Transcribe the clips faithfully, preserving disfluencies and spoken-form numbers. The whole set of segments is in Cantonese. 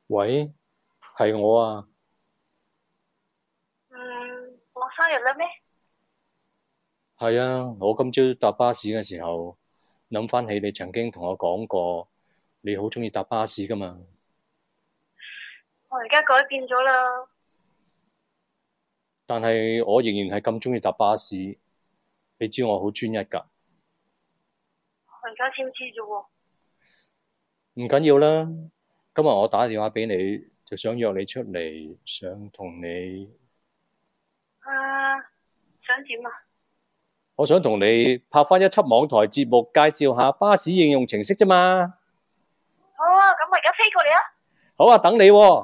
喂，係我啊。 嗯，我生日啦咩？ 係啊，我今朝搭巴士嘅時候，諗翻起你曾經同我講過，你好鍾意搭巴士㗎嘛。 我而家改變咗啦。 但係我仍然係咁鍾意搭巴士，你知我好專一㗎。 我而家先知啫喎。 唔緊要啦，今日我打電話俾你，就想約你出嚟，想同你， 啊，想點啊？ 我想同你拍翻一輯網台節目，介紹下巴士應用程式啫嘛。 好啊，咁我而家飛過嚟啊！ 好啊，等你喎。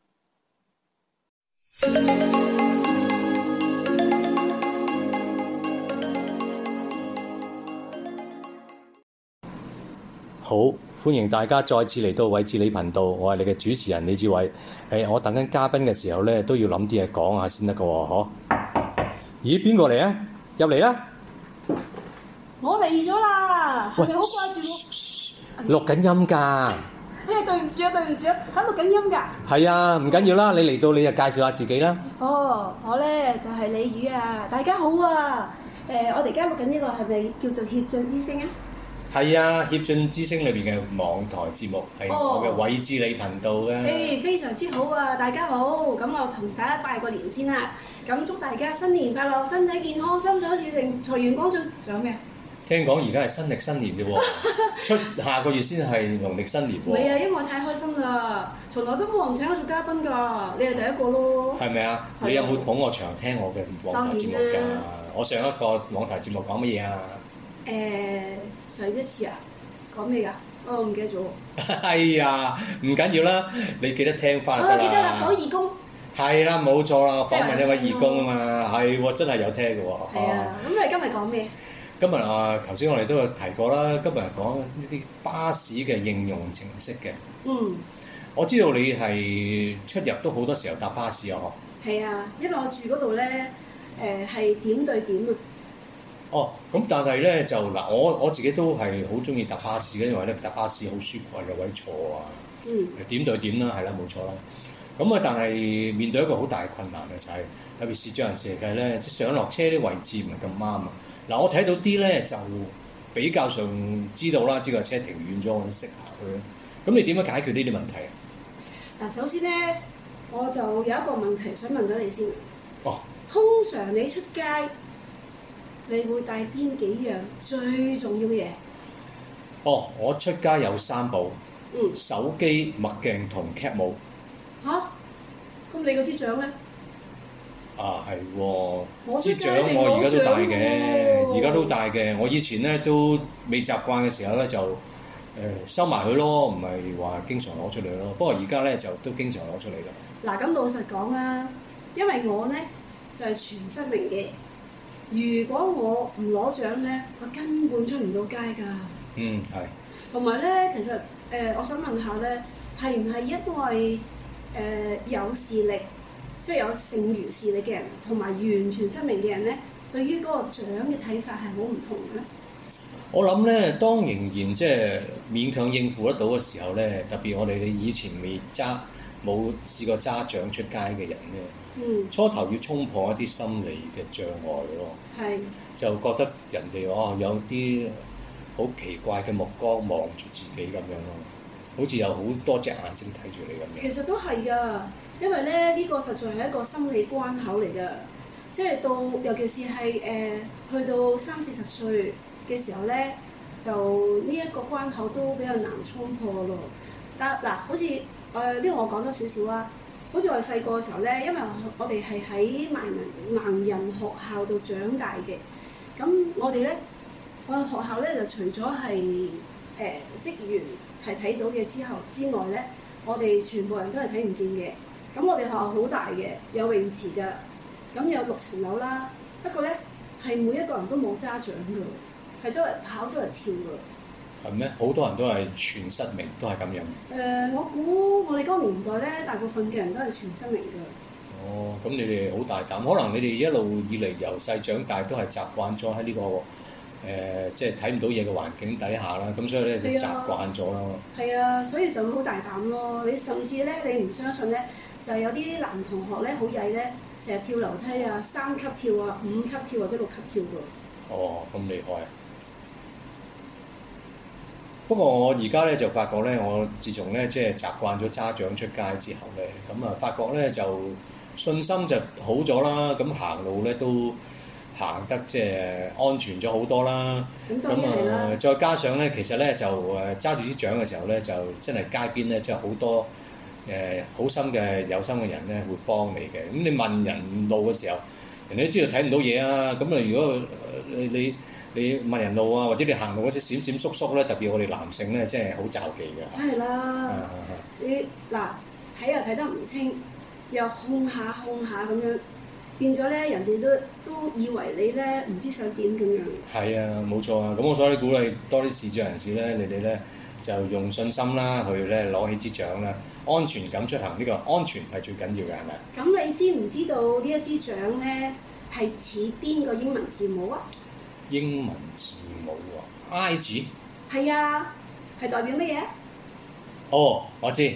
好，歡迎大家再次嚟到偉志理頻道，我係你嘅主持人李志偉。誒，我等緊嘉賓嘅時候咧，都要諗啲嘢講下先得㗎喎，嗬？咦，邊個嚟啊？入嚟啦！ 我嚟咗啦，係咪好掛住我？ 錄緊音㗎。 哎呀，對唔住啊，對唔住啊，喺錄緊音㗎。 係啊，唔緊要啦，你嚟到你就介紹下自己啦。 哦，我咧就係李宇啊，大家好啊。誒，我哋而家錄緊呢個係咪叫做協進之聲啊？ 係啊，協進之聲裏邊嘅網台節目係我嘅偉志理頻道嘅。 誒，非常之好啊！大家好，咁我同大家拜個年先啦。咁祝大家新年快樂，身體健康，心想事成，財源廣進。仲有咩啊？ 聽講而家係新歷新年嘅喎，出下個月先係農曆新年喎。 唔係啊，因為我太開心啦，從來都冇人請我做嘉賓㗎，你係第一個咯。 係咪啊？你有冇捧我場聽我嘅網台節目㗎？我上一個網台節目講乜嘢啊？ 誒、上一次啊，講咩㗎？我唔記得咗。 係啊，唔緊要啦，你記得聽翻就得啦。 我記得啦，講義工。 係啦，冇錯啦，訪問一位義工啊嘛，係喎，真係有聽嘅喎。 係啊，咁你今日講咩？ 今日啊，頭先我哋都有提過啦，今日講呢啲巴士嘅應用程式嘅。 嗯， 我知道你係出入都好多時候搭巴士啊，嗬？ 係啊，因為我住嗰度咧，誒、係點對點啊。 哦，咁但係咧就嗱，我我自己都係好中意搭巴士嘅，因為咧搭巴士好舒服啊，有位坐啊， 嗯， 點對點啦，係啦，冇錯啦。咁啊，但係面對一個好大嘅困難嘅就係、特別視障人士嚟計咧，即係上落車啲位置唔係咁啱啊。嗱，我睇到啲咧就比較上知道啦，知個車停遠咗，我都識下佢啦。咁你點樣解決呢啲問題啊？ 嗱，首先咧，我就有一個問題想問咗你先。 哦， 通常你出街，你會帶邊幾樣最重要嘅嘢？ 哦，我出街有三部， 嗯， 手機、墨鏡同 cap 帽。 吓？咁你嗰支獎咧？ 啊，係喎， 我出街支獎你我而家都戴攞獎嘅， 喎而家都戴嘅。我以前咧都未習慣嘅時候咧就誒、呃收埋佢咯，唔係話經常攞出嚟咯。不過而家咧就都經常攞出嚟㗎。 嗱，咁老實講啦，因為我咧就係、全失明嘅。如果我唔攞獎咧，我根本出唔到街㗎。 嗯，係。 同埋咧，其實誒、呃我想問下咧，係唔係因為誒、呃有視力，即係有剩餘視力嘅人，同埋完全失明嘅人咧，對於嗰個獎嘅睇法係好唔同嘅咧？ 我諗咧，當仍然即係勉強應付得到嘅時候咧，特別我哋你以前未揸冇試過揸獎出街嘅人咧， 嗯， 初頭要衝破一啲心理嘅障礙咯。 係。 就覺得人哋哦有啲好奇怪嘅目光望住自己咁樣咯，好似有好多隻眼睛睇住你咁樣。 其實都係㗎，因為咧呢、呢個實在係一個心理關口嚟㗎，即係到尤其是係誒、呃、去到三四十歲嘅時候咧，就呢一個關口都比較難衝破咯。但嗱，好似誒呢個我講多少少啊，好似我哋細個嘅時候咧，因為我哋係喺盲人盲人學校度長大嘅，咁我哋咧，我哋學校咧就除咗係誒職員係睇到嘅之後之外咧，我哋全部人都係睇唔見嘅。咁我哋學校好大嘅，有泳池㗎，咁有六層樓啦。不過咧，係每一個人都冇揸獎㗎，係周圍跑周圍跳㗎。 係咩？好多人都係全失明，都係咁樣。 誒、呃我估我哋嗰個年代咧，大部分嘅人都係全失明㗎。 哦，咁你哋好大膽，可能你哋一路以嚟由細長大都係習慣咗喺呢個誒即係睇唔到嘢嘅環境底下啦，咁所以咧就習慣咗咯。 係啊，所以就會好大膽咯。你甚至咧，你唔相信咧，就有啲男同學咧好曳咧，成日跳樓梯啊，三級跳啊，五級跳或者六級跳㗎。 哦，咁厲害！不過我而家咧就發覺咧，我自從咧即係習慣咗揸掌出街之後咧，咁啊發覺咧就信心就好咗啦。咁行路咧都行得即係安全咗好多啦。 咁當然係啦。 咁啊，再加上咧，其實咧就誒揸住啲掌嘅時候咧，就真係街邊咧，即係好多誒好心嘅有心嘅人咧會幫你嘅。咁你問人路嘅時候，人哋都知道睇唔到嘢啊。咁啊，如果你你你問人路啊，或者你行路嗰啲閃閃縮縮咧，特別我哋男性咧，真係好罩忌嘅。 係啦，你嗱睇又睇得唔清，又控下控下咁樣，變咗咧人哋都都以為你咧唔知想點咁樣。係啊，冇錯啊。咁我所以鼓勵多啲視障人士咧，你哋咧就用信心啦，去咧攞起支掌啦，安全咁出行。呢、這個安全係最緊要嘅，係咪？ 咁你知唔知道呢一支掌咧係似邊個英文字母啊？ 英文字母喎 ，I 字。 係啊，係代表乜嘢？ 哦，我知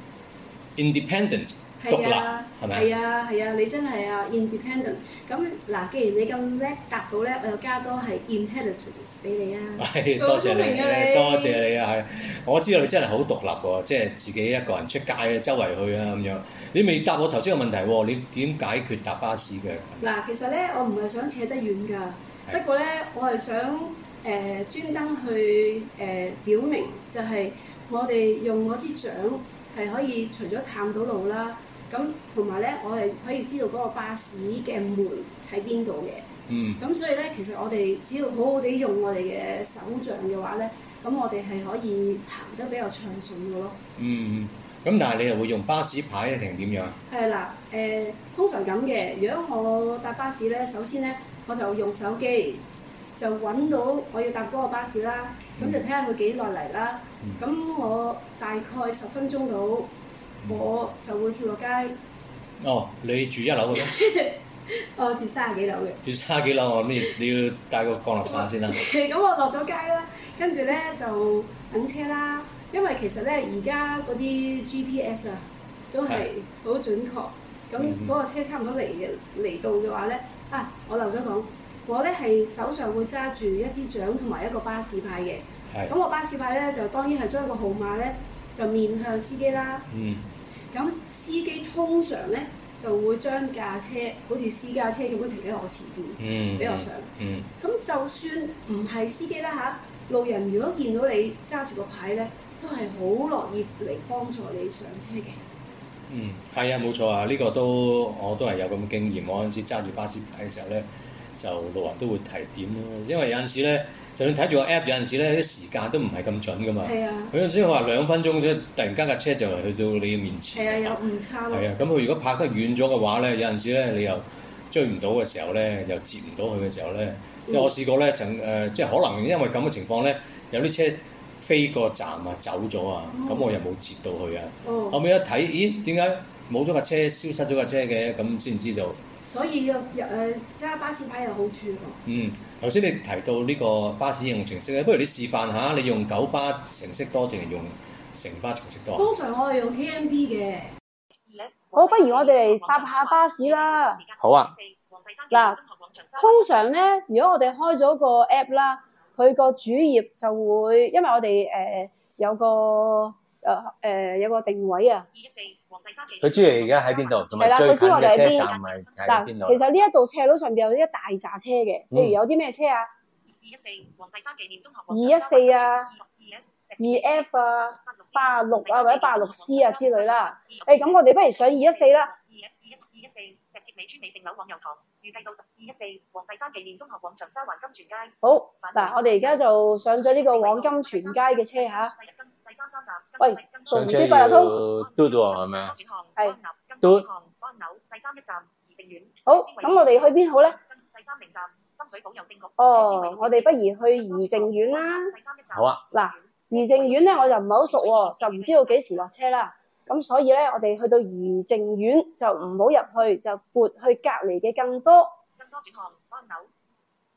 ，independent，獨立，係咪？ 係啊係啊，你真係啊 independent。咁嗱，既然你咁叻答到咧，我又加多係 intelligence 俾你啊。係， 多謝你，多謝你啊！係，我知道你真係好獨立喎，即係自己一個人出街啊，周圍去啊咁樣。你未答我頭先個問題喎，你點解決搭巴士嘅？ 嗱，其實咧，我唔係想扯得遠㗎。不過咧，我係想誒、呃、專登去誒、呃、表明，就係我哋用嗰支掌係可以除咗探到路啦，咁同埋咧，我哋可以知道嗰個巴士嘅門喺邊度嘅。嗯。咁所以咧，其實我哋只要好好地用我哋嘅手杖嘅話咧，咁我哋係可以行得比較暢順嘅咯。嗯。 咁但係你又會用巴士牌定點樣？ 係啦，誒、呃、通常咁嘅。如果我搭巴士咧，首先咧，我就用手機就揾到我要搭嗰個巴士啦，咁、嗯、就睇下佢幾耐嚟啦。咁、嗯、我大概十分鐘到，嗯、我就會跳落街。 哦，你住一樓嘅咩？ 我住三十幾樓嘅。 住三十幾樓，我諗你你要帶個降落傘先啦。 咁我落咗街啦，跟住咧就等車啦。因為其實咧，而家嗰啲 G P S 啊，都係好準確。咁嗰個車差唔多嚟嘅嚟到嘅話咧，啊，我漏咗講，我咧係手上會揸住一支掌同埋一個巴士牌嘅。係。咁我巴士牌咧就當然係將個號碼咧就面向司機啦。嗯。咁司機通常咧就會將架車好似私家車咁樣停喺我前邊，嗯，俾我上。嗯。咁就算唔係司機啦嚇，路人如果見到你揸住個牌咧，都係好樂意嚟幫助你上車嘅。 嗯，係啊，冇錯啊，呢、這個都我都係有咁嘅經驗。我嗰陣時揸住巴士牌嘅時候咧，就路人都會提點咯。因為有陣時咧，就算睇住個 app，有陣時咧啲時間都唔係咁準噶嘛。係啊。佢有陣時話兩分鐘啫，突然間架車就嚟去到你嘅面前。 係啊，有誤差咯。 係啊，咁佢如果拍得遠咗嘅話咧，有陣時咧你又追唔到嘅時候咧，又截唔到佢嘅時候咧，即係、嗯、我試過咧，曾誒、呃、即係可能因為咁嘅情況咧，有啲車飛個站啊，走咗啊，咁、哦、我又冇截到佢啊。哦、後尾一睇，咦？點解冇咗架車，消失咗架車嘅？咁先知道。 所以又誒揸巴士牌有好處喎。 嗯，頭先你提到呢個巴士應用程式咧，不如你示範下，你用九巴程式多定係用城巴程式多？ 通常我係用 K M B 嘅。 好，不如我哋嚟搭下巴士啦。 好啊。 嗱，通常咧，如果我哋開咗個 app 啦。佢個主頁就會，因為我哋誒、呃、有個誒誒、呃、有個定位啊。 佢知你而家喺邊度，同埋最近嘅車站係喺邊度？ 其實呢一度斜路上邊有一大紮車嘅，譬如有啲咩車啊？二一四黃大山紀念中學。二一四啊，二 F 啊，八六啊或者八六 C 啊之類啦。誒，咁我哋不如上二一四啦。 二一四石硤尾村美盛樓往油塘，預計到二一四黃大山紀念中學廣場沙環金泉街。 好，嗱，我哋而家就上咗呢個往金泉街嘅車嚇。 第三三站。 喂，做唔知八達通？ 嘟嘟係咪啊？ 係。 嘟。第三一站怡靜苑。 好，咁我哋去邊好咧？ 第三名站深水埗郵政局。 哦，我哋不如去怡靜苑啦。 好啊。 嗱，怡靜苑咧我就唔係好熟喎，就唔知道幾時落車啦。咁所以咧，我哋去到怡靜苑就唔好入去，就撥去隔離嘅更多。 更多選項，安樓。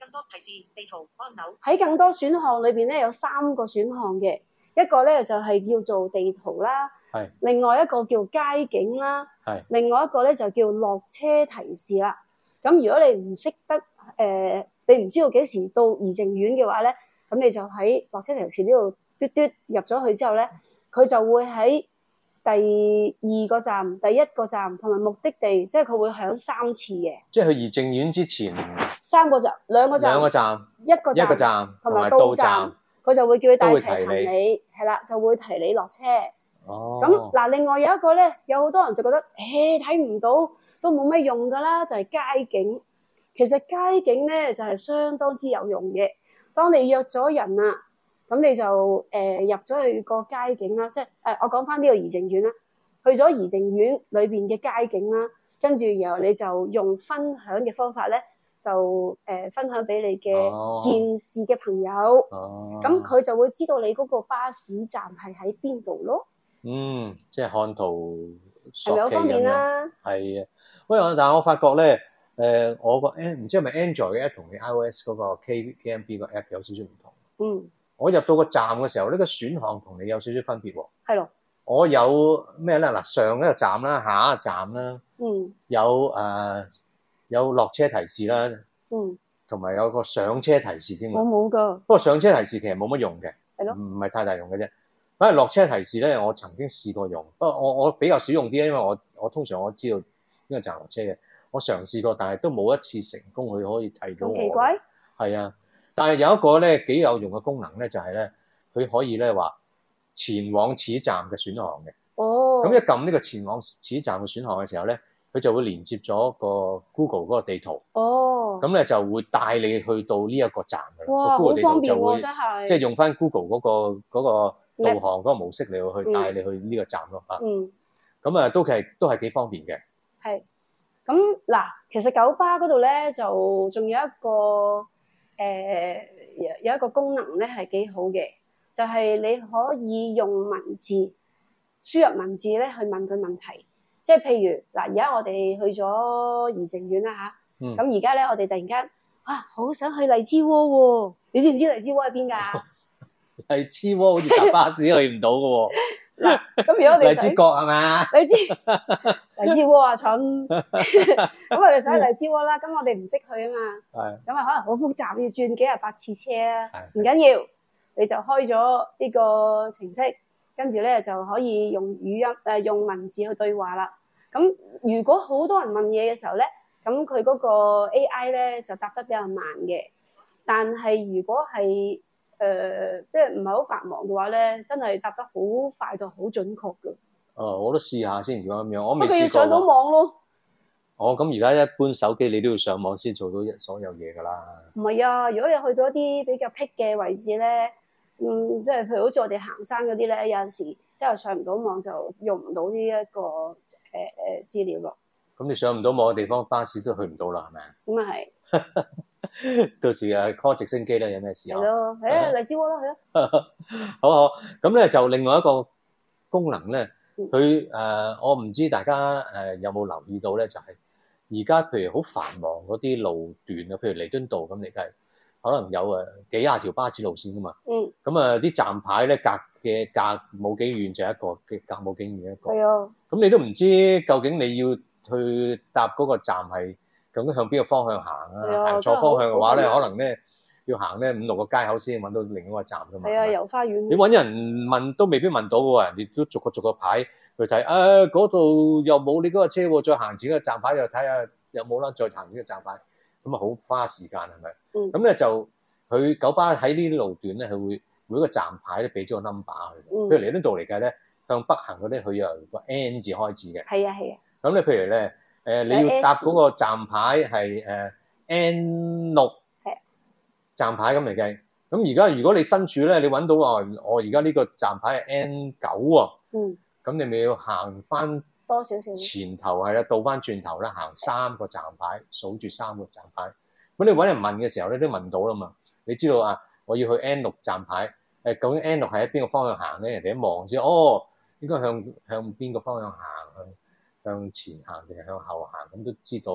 更多提示地圖按鈕。 喺更多選項裏邊咧有三個選項嘅，一個咧就係、是、叫做地圖啦， 係另外一個叫街景啦， 係另外一個咧就叫落車提示啦。咁如果你唔識得誒、呃，你唔知道幾時到怡靜苑嘅話咧，咁你就喺落車提示呢度嘟嘟入咗去之後咧，佢就會喺第二個站、第一個站同埋目的地，即係佢會響三次嘅。 即係去怡靜苑之前三個站、兩個站、 兩個站、 一個站、 一個站同埋到到站，佢就會叫你帶齊行都會提李，係啦，就會提你落車。 哦， 咁嗱，另外有一個咧，有好多人就覺得，誒睇唔到都冇乜用㗎啦，就係街景。其實街景咧就係相當之有用嘅。當你約咗人啊，咁你就誒入咗去個街景啦，即係誒我講翻呢個怡靜苑啦，去咗怡靜苑裏邊嘅街景啦，跟住然後你就用分享嘅方法咧，就誒分享俾你嘅見視嘅朋友，咁佢就會知道你嗰個巴士站係喺邊度咯。 嗯，即係看圖係咪好方便啦？ 係啊，喂，但係我發覺咧，誒、呃，我個 N 唔知係咪 Android 嘅 app 同你 iOS 嗰個 K K M B 個 app 有少少唔同。嗯，我入到個站嘅時候，呢、呢個選項同你有少少分別喎。 係咯。 我有咩咧？嗱，上一個站啦，下一個站啦， 嗯， 有誒、呃、有落車提示啦， 嗯，同埋有個上車提示添。 我冇㗎。 不過上車提示其實冇乜用嘅， 係咯， 唔係太大用嘅啫。反而落車提示咧，我曾經試過用，不過我我比較少用啲，因為我我通常我知道邊個站落車嘅，我嘗試過，但係都冇一次成功佢可以提到我。 咁奇怪？ 係啊，但係有一個咧幾有用嘅功能咧，就係咧佢可以咧話前往此站嘅選項嘅。哦。咁一撳呢個前往此站嘅選項嘅時候咧，佢就會連接咗個 Google 嗰個地圖。哦。咁咧就會帶你去到呢一個站㗎啦。 哇，好方便喎！ 真係。即係用翻 Google 嗰個嗰個導航嗰個模式嚟去帶你去呢個站咯嚇。嗯。咁啊，都係都係幾方便嘅。係。 咁嗱，其實九巴嗰度咧就仲有一個誒有有一個功能咧係幾好嘅，就係你可以用文字輸入文字咧去問佢問題。即係譬如嗱，而家我哋去咗怡靜苑啦嚇，咁而家咧我哋突然間啊好想去荔枝窩喎，你知唔知荔枝窩喺邊㗎？ 荔枝窩好似搭巴士去唔到嘅喎。 嗱，咁如果我哋荔枝角係嘛？ 荔枝荔枝窩啊蠢，咁我哋想去荔枝窩啦，咁我哋唔識去啊嘛，係，咁啊可能好複雜，要轉幾廿八次車啊，唔緊要，你就開咗呢個程式，跟住咧就可以用語音誒、呃、用文字去對話啦。咁如果好多人問嘢嘅時候咧，咁佢嗰個 A I 咧就答得比較慢嘅，但係如果係誒，即係唔係好繁忙嘅話咧，真係答得好快就好準確嘅。 哦，我都試下先，如果咁樣，我未試過。 不過要上到網咯。 哦，咁而家一般手機你都要上網先做到所有嘢㗎啦。 唔係啊，如果你去到一啲比較僻嘅位置咧，嗯，即係譬如好似我哋行山嗰啲咧，有陣時即係上唔到網就用唔到呢一個誒誒資料咯。咁你上唔到網嘅地方，巴士都去唔到啦，係咪啊？ 咁啊係。 到時啊 call 直升機啦，有咩時候？ 係咯，誒荔枝窩啦，係咯。 好好，咁咧就另外一個功能咧，佢誒、呃、我唔知大家誒有冇留意到咧，就係而家譬如好繁忙嗰啲路段啊，譬如彌敦道咁嚟計，可能有誒幾廿條巴士路線噶嘛。嗯。咁啊啲站牌咧隔嘅隔冇幾遠就一個，嘅隔冇幾遠一個。係啊。咁你都唔知究竟你要去搭嗰個站係究竟向邊個方向行啊？行錯方向嘅話咧，可能咧要行咧五六個街口先揾到另一個站噶嘛。係啊，遊花園。你揾人問都未必問到喎，人哋都逐個逐個牌去睇。誒嗰度又冇你嗰個車喎，再行前個站牌又睇下有冇啦，再行呢個站牌，咁啊好花時間係咪？嗯。咁咧就佢九巴喺呢啲路段咧，佢會每一個站牌都俾咗個 number 佢。嗯。譬如彌敦道嚟計咧，向北行嗰啲佢由個 N 字開始嘅。係啊係啊。咁你譬如咧。誒、呃、你要搭嗰個站牌係誒、呃、N 六站牌咁嚟計，咁而家如果你身處咧，你揾到話我而家呢個站牌係 N 九喎，嗯，咁你咪要行翻多少少前頭係啦，倒翻轉頭啦，行三個站牌，數住三個站牌。咁你揾人問嘅時候咧，都問到啦嘛。你知道啊，我要去 N 六站牌，誒究竟 N 六係喺邊個方向行咧？人哋一望先，哦，應該向向邊個方向行？向前行定係向後行，咁都知道啊嘛。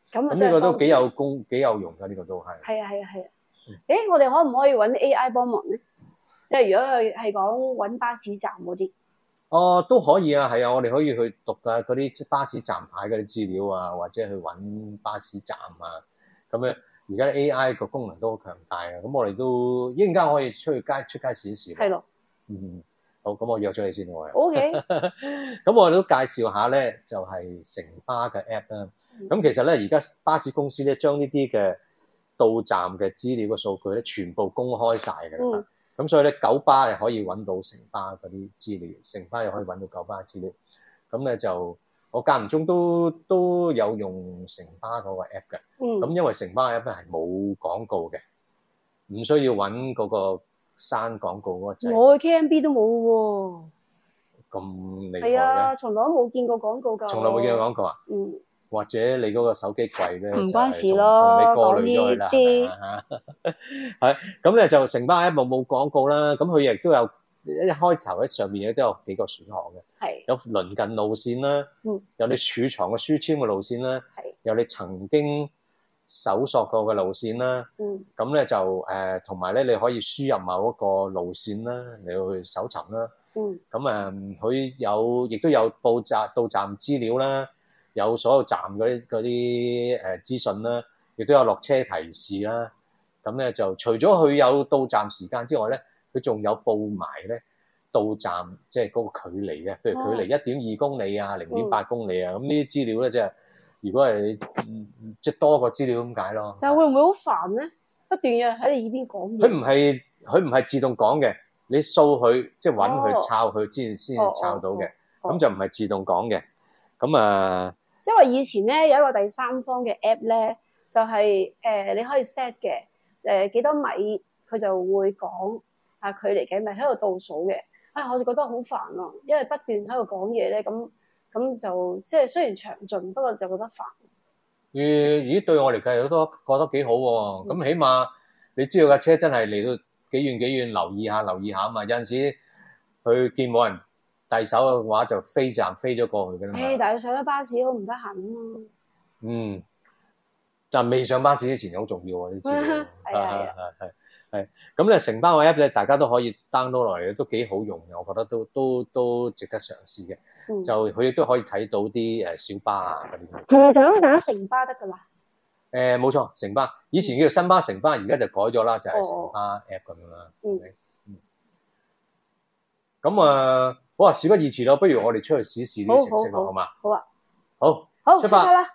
咁啊咁呢個都幾有功幾有用㗎，呢個都係。 係啊係啊係啊！誒，我哋可唔可以揾 A I 幫忙咧？即係如果佢係講揾巴士站嗰啲。 哦，都可以啊，係啊，我哋可以去讀啊嗰啲巴士站牌嗰啲資料啊，或者去揾巴士站啊，咁樣而家 A I 個功能都好強大啊，咁我哋都一陣間可以出去街出街試一試。 係咯。 嗯，好，咁我約咗你先喎。 O K。 咁我哋都介紹下咧，就係城巴嘅 app 啦。咁其實咧，而家巴士公司咧將呢啲嘅到站嘅資料嘅數據咧，全部公開晒嘅啦。咁、嗯、所以咧，九巴係可以揾到城巴嗰啲資料，城巴又可以揾到九巴嘅資料。咁咧就我間唔中都都有用城巴嗰個 app 嘅。咁、嗯、因為城巴嘅 app 咧係冇廣告嘅，唔需要揾嗰個刪廣告嗰個掣。 我嘅 K M B 都冇喎。 咁厲害嘅？ 係啊，從來都冇見過廣告㗎。從來冇見過廣告啊？ 嗯。 或者你嗰個手機櫃咧， 唔關事咯， 同你過濾咗佢啦，係咪啊？係咁咧就城巴 app 冇冇廣告啦，咁佢亦都有一開頭喺上面咧都有幾個選項嘅，係有鄰近路線啦，嗯，有你儲藏嘅書籤嘅路線啦，係有你曾經搜索過嘅路線啦，嗯，咁咧就誒同埋咧你可以輸入某一個路線啦，你要去搜尋啦，嗯，咁誒佢有亦都有報站到站資料啦。有所有站嗰啲嗰啲誒資訊啦，亦都有落車提示啦。咁咧就除咗佢有到站時間之外咧，佢仲有報埋咧到站即係嗰個距離嘅，譬如距離一點二公里啊、零點八公里啊。咁呢啲資料咧，即係如果係即係多個資料咁解咯。 但係會唔會好煩咧？不斷嘅喺你耳邊講嘢。 佢唔係佢唔係自動講嘅，你掃佢即係揾佢抄佢先先抄到嘅，咁就唔係自動講嘅。咁啊〜 因為以前咧有一個第三方嘅 app 咧，就係、是、誒、呃、你可以 set 嘅誒幾多米，佢就會講啊距離幾米喺度倒數嘅。啊，我就覺得好煩咯，因為不斷喺度講嘢咧，咁咁就即係雖然詳盡，不過就覺得煩。 咦咦，對我嚟計我都覺得幾好喎。咁、嗯、起碼你知道架車真係嚟到幾遠幾遠，留意下留意下啊嘛。有陣時佢見冇人遞手嘅話就飛站飛咗過去嘅啦嘛。誒， 但係上咗巴士好唔得閒啊嘛。 嗯，但未上巴士之前好重要喎，你知道。係係係係。咁咧，城巴個 app 咧，大家都可以 download 落嚟，都幾好用嘅，我覺得都都都值得嘗試嘅。嗯、就佢亦都可以睇到啲誒小巴啊嗰啲。 其實就咁打城巴得㗎啦。 誒冇錯，城巴以前叫做新巴城巴，而家就改咗啦，就係、是、城巴 app 咁樣啦。嗯。咁啊〜、呃好啊，事不宜遲咯，不如我哋出去試試啲程式咯，好嘛？ 好啊， 好， 好， 出發啦！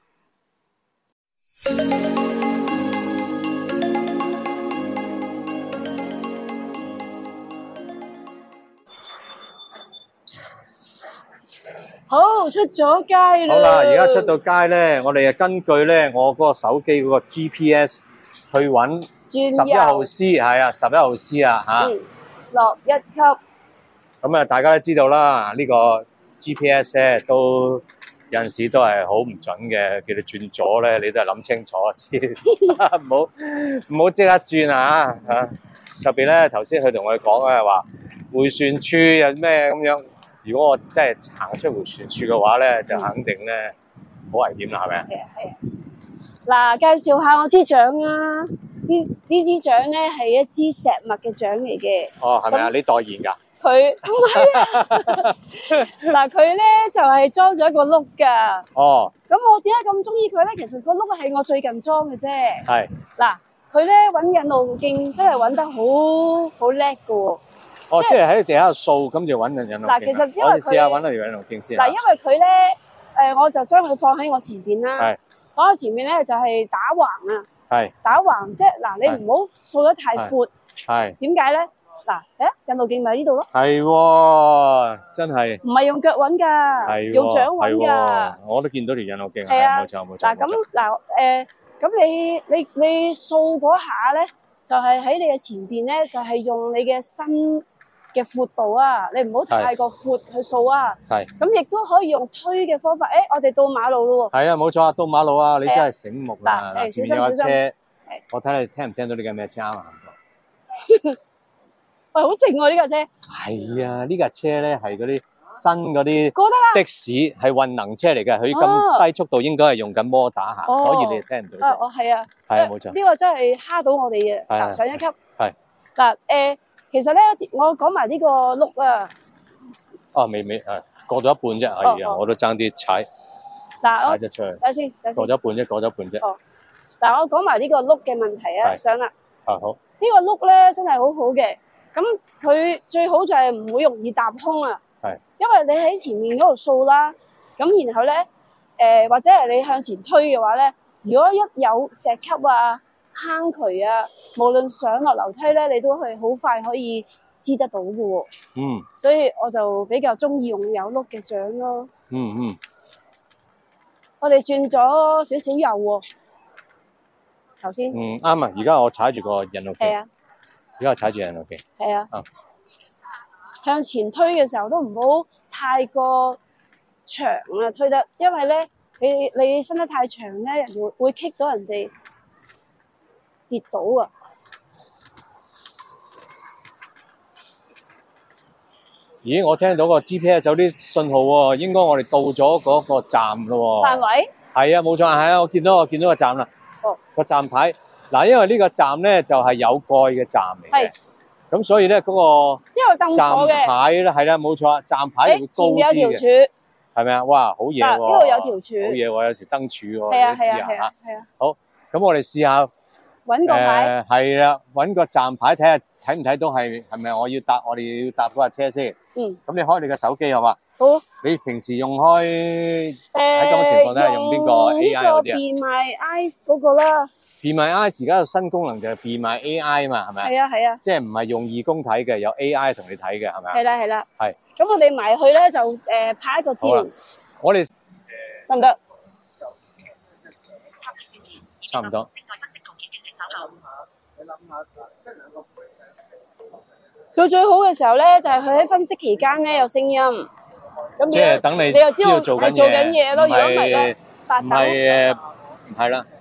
好，出咗街啦！ 好啦，而家出到街咧，我哋啊根據咧我嗰個手機嗰個 G P S 去揾十一號 C， 係啊，十一號 C 啊嚇。 嗯，落一級。 咁啊，大家都知道啦，呢個 G P S 咧都有陣時都係好唔準嘅，叫你轉左咧，你都係諗清楚先，唔好唔好即刻轉啊嚇！特別咧，頭先佢同我哋講咧話迴旋處有咩咁樣，如果我真係行出迴旋處嘅話咧，就肯定咧好危險啦，係咪啊？係啊係啊！ 嗱，介紹下我支獎啊！呢呢支獎咧係一支石墨嘅獎嚟嘅。 哦，係咪啊？你代言㗎？ 佢唔係啊！嗱，佢咧就係、是、裝咗一個碌㗎。哦。咁我點解咁中意佢咧？其實個碌係我最近裝嘅啫。係。嗱，佢咧揾引路徑真係揾得好好叻㗎喎。 哦，即係喺地下掃，咁就揾引路徑。嗱， 其實因為我哋試下揾下條引路徑先。 嗱，因為佢咧，誒，我就將佢放喺我前邊啦。係。放喺前面咧就係打橫啊。係。打橫即係嗱，你唔好掃得太闊。係。點解咧？嗱，誒，引路徑咪喺呢度咯。係喎，真係。唔係用腳揾㗎，係用掌揾㗎。我都見到條引路徑。係啊，冇錯冇錯。嗱咁嗱誒，咁你你你掃嗰下咧，就係喺你嘅前邊咧，就係用你嘅身嘅闊度啊，你唔好太過闊去掃啊。係。咁亦都可以用推嘅方法。誒，我哋到馬路咯喎。係啊，冇錯啊，到馬路啊，你真係醒目啦。嗱，小心小心。我睇你聽唔聽到呢架咩車啊？喂，好靜喎呢架車。係啊，呢架車咧係嗰啲新嗰啲過得啦。 的士係混能車嚟嘅，佢咁低速度應該係用緊摩打行， 哦所以你哋聽唔到啊， 聲。 哦係啊， 係啊，冇錯。 呢個真係蝦到我哋嘅， 係啊嗱上一級。 係嗱誒，其實咧我講埋呢個碌啊， 哦，未未誒，過咗一半啫，係啊， 哦我都爭啲踩嗱我踩咗出去， 等下先，等下先過咗。一半啫，過咗一半啫。 哦嗱我講埋呢個碌嘅問題啊， 係上啦。 啊好， 呢個碌咧真係好好嘅，咁佢最好就係唔會容易踏空啊。 係。 因為你喺前面嗰度掃啦，咁然後咧誒、呃、或者係你向前推嘅話咧，如果一有石級啊、坑渠啊，無論上落樓梯咧，你都係好快可以知得到嘅喎。 嗯所以我就比較中意用有碌嘅掌咯。 嗯嗯， 我哋轉咗少少油喎，頭先。 嗯啱啊！而家我踩住個引路機， 係啊。 而家我踩住引路機。 係啊， 啊向前推嘅時候都唔好太過長啊，推得，因為咧你你伸得太長咧，人會會棘咗人哋跌倒啊。 咦，我聽到個 G P S 有啲信號喎，應該我哋到咗嗰個站咯喎。 範圍？ 係啊，冇錯，係啊，我見到我見到個站啦。 哦。 個站牌嗱，因為呢個站咧就係有蓋嘅站嚟嘅係， 咁所以咧嗰個之後凳坐站嘅， 牌咧係啦，冇錯啊，站牌會高誒前面有條啲嘅， 柱， 係咪啊？哇，好嘢喎！ 嗱呢度有條柱好嘢喎，有條燈柱喎， 係啊你都知係啊係啊係啊， 咁我哋試下。 揾個牌， 誒係啦，揾個站牌睇下睇唔睇到係係咪我要搭我哋要搭嗰架車先。 嗯。 咁你開你個手機好嘛？ 好。 你平時用開喺誒咁嘅情況底下用邊個 A I 嗰啲啊用呢個 Be My Eyes 嗰個啦， ？Be My Eyes 而家有新功能就係 Be My A I 嘛，係咪啊？ 係啊係啊， 即係唔係用義工睇嘅，有 A I 同你睇嘅，係咪啊？ 係啦係啦。 係。 咁我哋埋去咧就誒拍一個好啦照， 我哋得唔得？ 差唔多。 佢最好嘅時候咧，就係佢喺分析期間咧有聲音，咁即係等你你又知道知道做緊係做緊嘢咯。 唔如果唔係係咧，發唔抖。 係誒，唔係啦。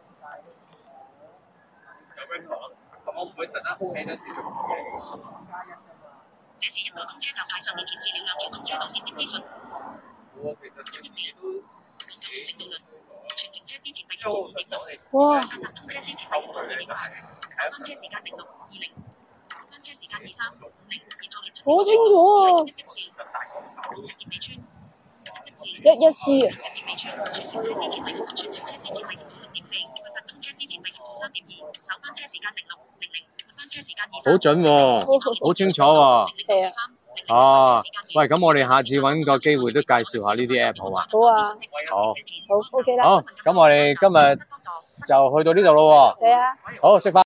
我唔會突然間空氣咧，繼續講嘢嘅。這是一個公車站牌上面顯示了兩條公車路線的資訊。 我其實佢哋都直道論，全程車之前為負號五點六。 哇！ 搭公車之前為負號二點八。首班車時間零六二零，班車時間二三五零，然後列出好清楚啊！ 一一四，石硤尾村，一四， 一一四啊！ 石硤尾村，全程車之前為負號，全程車之前為負號六點四，搭公車之前為負號三點二，首班車時間零六零零，班車時間二三。 好準喎，好清楚喎。 係啊。 哦，喂，咁我哋下次揾個機會都介紹下呢啲 app 好嘛？ 好啊， 好， 好 OK 啦。 好，咁我哋今日就去到呢度咯喎。 係啊。 好，食飯。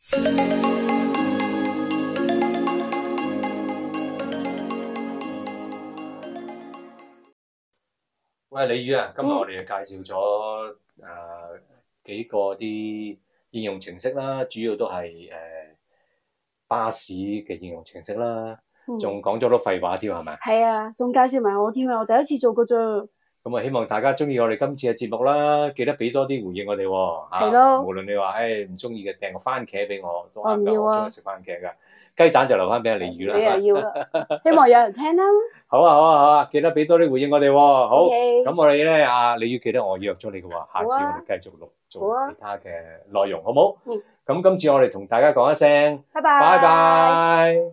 喂，李宇啊，今日我哋就介紹咗誒、呃、幾個啲應用程式啦，主要都係誒、呃、巴士嘅應用程式啦。仲講咗好多廢話添，係咪？ 係啊，仲介紹埋我添啊！我第一次做過啫。 咁啊，希望大家中意我哋今次嘅節目啦，記得俾多啲回應我哋喎。 係咯。 無論你話誒唔中意嘅，訂個番茄俾我都啱㗎， 我唔要啊。 我中意食番茄㗎。雞蛋就留翻俾阿李宇啦。 你又要啦，希望有人聽啦。 好啊好啊好啊，記得俾多啲回應我哋喎。好。 Okay。 咁我哋咧，阿李宇記得我約咗你嘅喎，下次我哋繼續錄做其他嘅內容，好冇？嗯。咁今次我哋同大家講一聲， 拜拜。 拜拜。